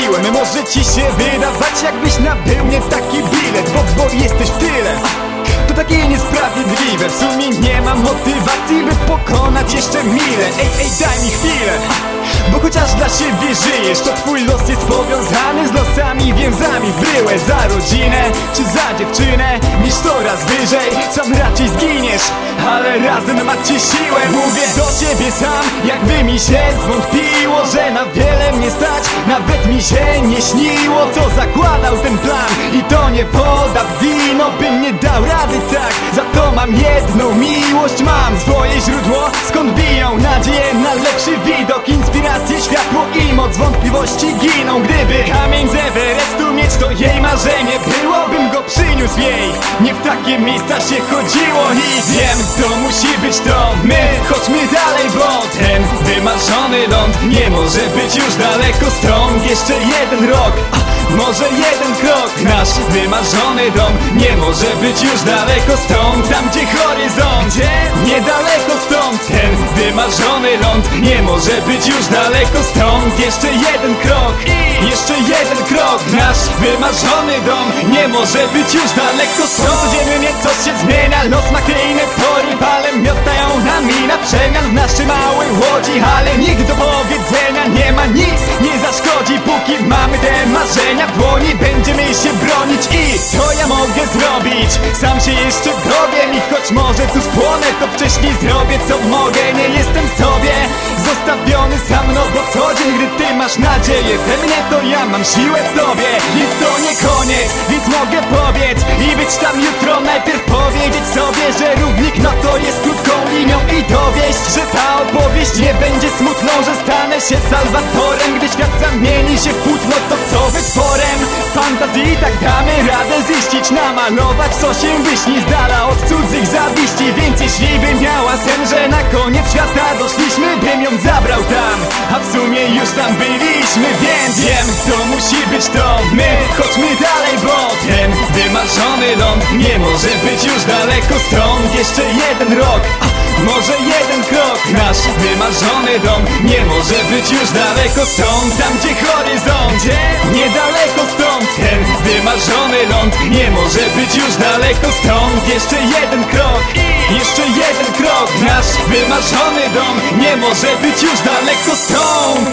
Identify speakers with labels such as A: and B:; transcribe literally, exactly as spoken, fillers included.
A: wróciłem. Może ci się wydawać, jakbyś nabył nie taki bilet, bo, bo jesteś w tyle. To takie niesprawiedliwe, w sumie nie mam motywacji, by pokonać jeszcze milę. Ej, ej, daj mi chwilę, bo chociaż dla siebie żyjesz, to twój los jest powiązany z losami więzami. Byłeś za rodzinę, czy za dziewczynę, niż coraz wyżej, sam raczej zginiesz, ale razem macie siłę. Mówię do ciebie sam, jakby mi się zwątpiło, że na wiele mnie stać, nawet mi się nie śniło, co zakładał ten plan. I to nie woda w wino, bym nie dał rady tak. Za to mam jedną miłość, mam swoje źródło, skąd biją nadzieję na lepszy widok, inspirację, światło i moc. Wątpliwości giną, gdyby kamień z Everestu mieć to jej marzenie było, bym go przyniósł jej. Nie w takie miejsca się chodziło i wiem, to musi być to my. Chodźmy dalej, bo ten wymarzony ląd nie może być już daleko stąd. Jeszcze jeden rok, a może jeden krok, nasz wymarzony dom nie może być już daleko stąd. Tam gdzie horyzont, gdzie niedaleko stąd, ten wymarzony ląd nie może być już daleko stąd. Jeszcze jeden krok, jeszcze jeden krok, nasz wymarzony dom nie może być już daleko stąd. Codziennie coś się zmienia, los ma kryjne tory, palem miotają nami na przemian w naszej małej łodzi. Ale nikt do powiedzenia nie ma, nic nie zaszkodzi, póki mamy te marzenia w dłoni, będziemy się bronić. I co ja mogę zrobić? Sam się jeszcze dowiem i choć może tu spłonę, to wcześniej zrobię co mogę. Nie jestem sobie zostawiony sam, no bo co dzień, gdy ty masz nadzieję we mnie, to ja mam siłę w tobie. Więc to nie koniec, więc mogę powiedz i być tam jutro. Najpierw powiedzieć sobie, że równik no to jest krótką linią i dowieść, że ta opowieść nie będzie smutną, że stanę się salwatorem, gdy świat zamieni się w płótno. To co wytworem fantazji, tak damy radę ziścić, namalować co się wyśni z dala od cudzych zawiści. Więc jeśli by miała sen, że na koniec świata doszliśmy, bym ją zabrał tam, a w sumie już tam byliśmy. Więc wiem, to musi być to my. Chodźmy dalej, bo ten wymarzony ląd nie może być już daleko stąd. Jeszcze jeden rok, a może jeden krok, nasz wymarzony dom nie może być już daleko stąd. Tam gdzie horyzont, gdzie niedaleko stąd, ten wymarzony ląd nie może być już daleko stąd. Jeszcze jeden krok, jeszcze jeden krok, nasz wymarzony dom nie może być już daleko stąd.